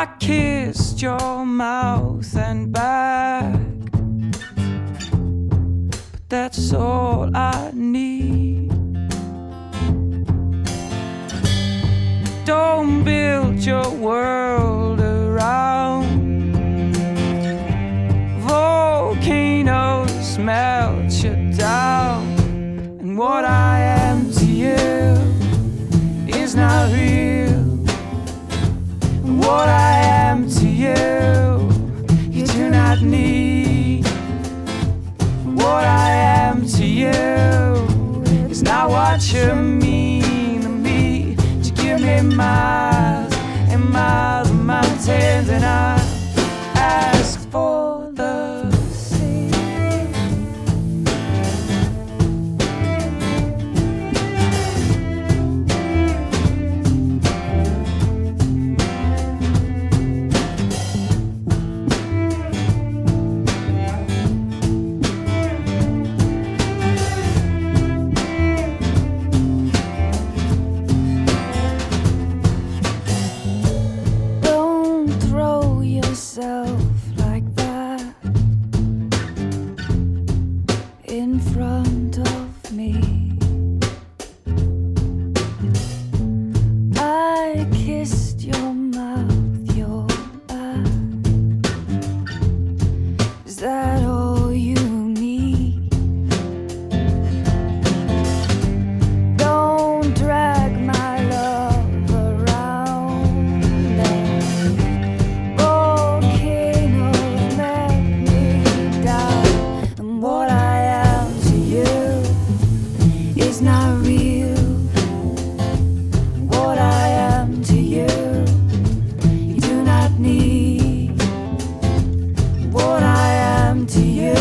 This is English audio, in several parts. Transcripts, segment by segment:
I kissed your mouth and back, but that's all I need. Don't build your world around volcanoes, melt you down. And what I am to you is not real. And what I am to you, you do not need. What I am to you is not what you mean to me. To give me miles and miles of mountains, and I ask for the sea. Like that in front of me. I kissed your mouth, your back. Is that all you need? Don't drag my love around there. Not real. What I am to you, you do not need. What I am to you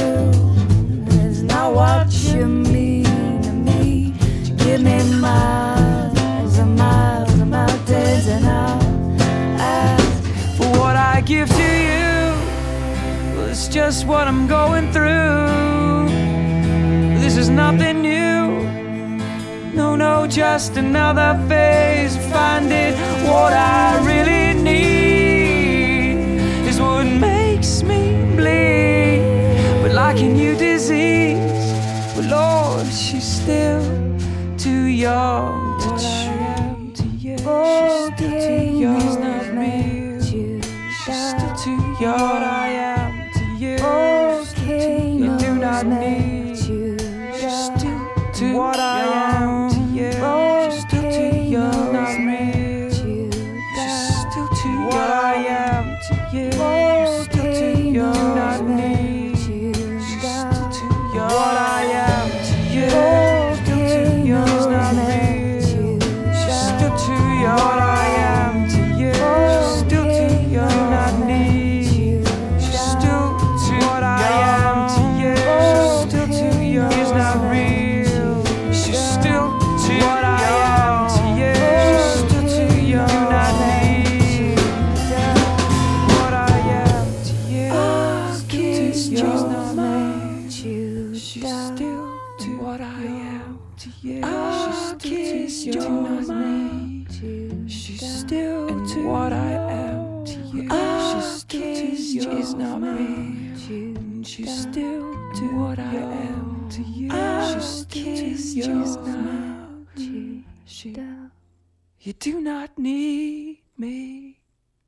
is not what you mean to me. You give me miles and miles of mountains, and I'll ask for what I give to you. Well, it's just what I'm going through. This is nothing new. No, just another phase of finding what I really need is what makes me bleed. But like a new disease, but Lord, she's still too young to treat. She's still too young. It's not real. She's still too young. What I am to you, you do not need. She's still too what I am. She's still too young, not real. She's still too young. What I am to you, still too young, not need. She's still too young. What I am to you, still too young, not real. She's still too young. What I am to you, still too young, not need. She's still too what I am to you, still too young, is not real. She's still what I am to you, still too young, not need. What I am to you, still too young, not need. She's still too what I am to you, she's still too young, not need. She's still too what I am to you, she's still too young, not me. She's still too what I am to you, she's still too young. You do not need me.